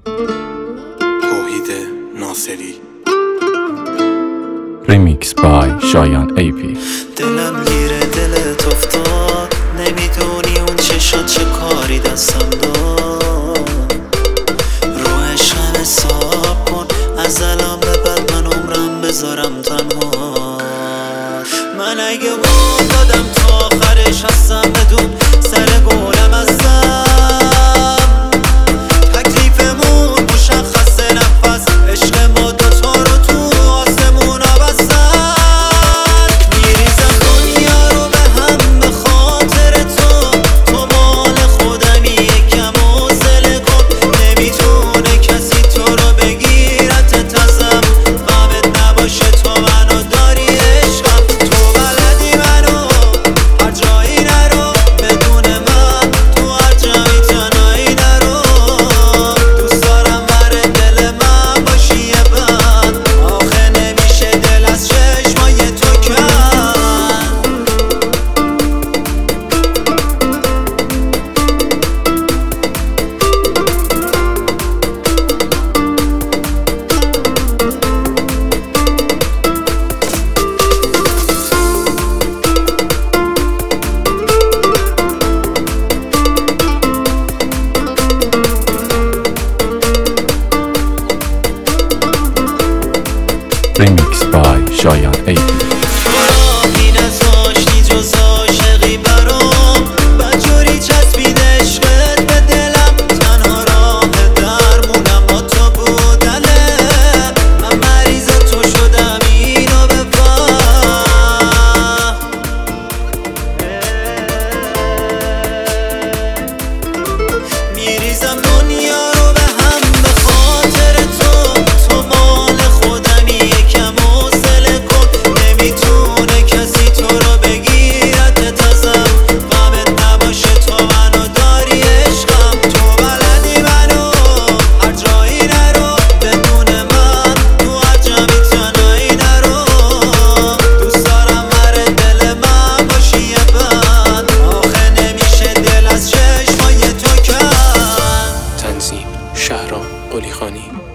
توحید ناصری. ریمیکس بای شایان ایپی. دلم گیره دلت افتاد، نمیدونی اون چشات چه کاری دستم داد. روحشم حساب کن، از الان به بعد من عمرم بذارم تنها. من اگه بود دادم تا آخرش هستم، بدون سر گولم هستم. تکلیفمون مشخصه، نفس عشق ما دوتا رو تو آسمون ها بستن. میریزم دنیا رو به هم به خاطر تو مال خودمی، یکم حوصله کن. نمیتونه کسی تو رو بگیرت ازم، غمت نباشه تو منو داری عشقم. تو بلدی منو هر جایی نرو، بدون من تو هر جایی تنهایی نرو. دوست دارم بر دل من باشی یه بند، آخه نمیشه دل از چشمای تو کن. ریمیکس بای شایان ایپی. راهی نذاشتی جز عاشقی برام، بدجوری چسبید عشقت به دلم. تنها راه درمونم با تو بودنه، من مریض تو شدم اینو بفهم. میریزم دنیا رو به هم به خاطر تو مال خودمی، یکم حوصله کن. نمیتونه کسی تو رو بگیرت ازم، غمت نباشه تو منو داری عشقم. تو بلدی منو هر جایی نرو، بدون من تو هر جمعی تنهایی نرو. دوست دارم بر دل من باشی یه بند، آخه نمیشه دل از چشمای تو کن. تنظیم شهرام قلیخانی.